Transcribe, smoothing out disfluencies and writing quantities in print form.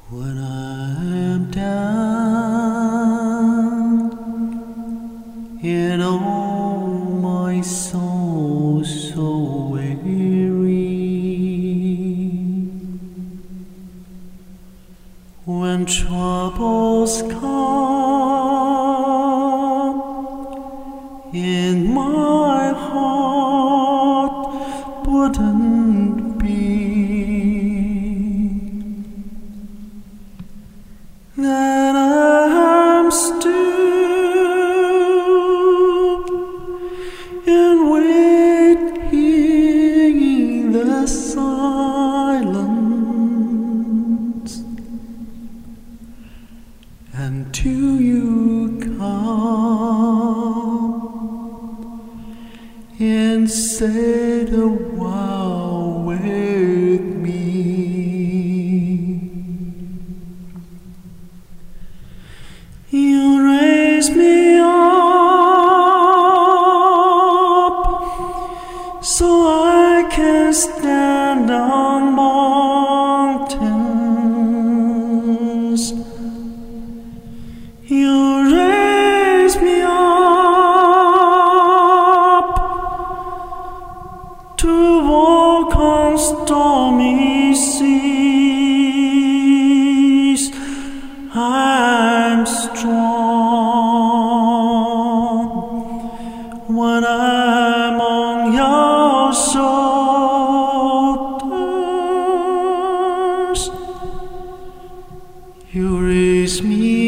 When I'm down and oh my soul so weary, when troubles come in my heart wouldn't be, then I'm still and waiting in the silence until you come and say the wow with me. You raise me up so I can stand on mountains. You raise me up to walk on stormy seas. I'm strong when I'm on your shoulders. You raise me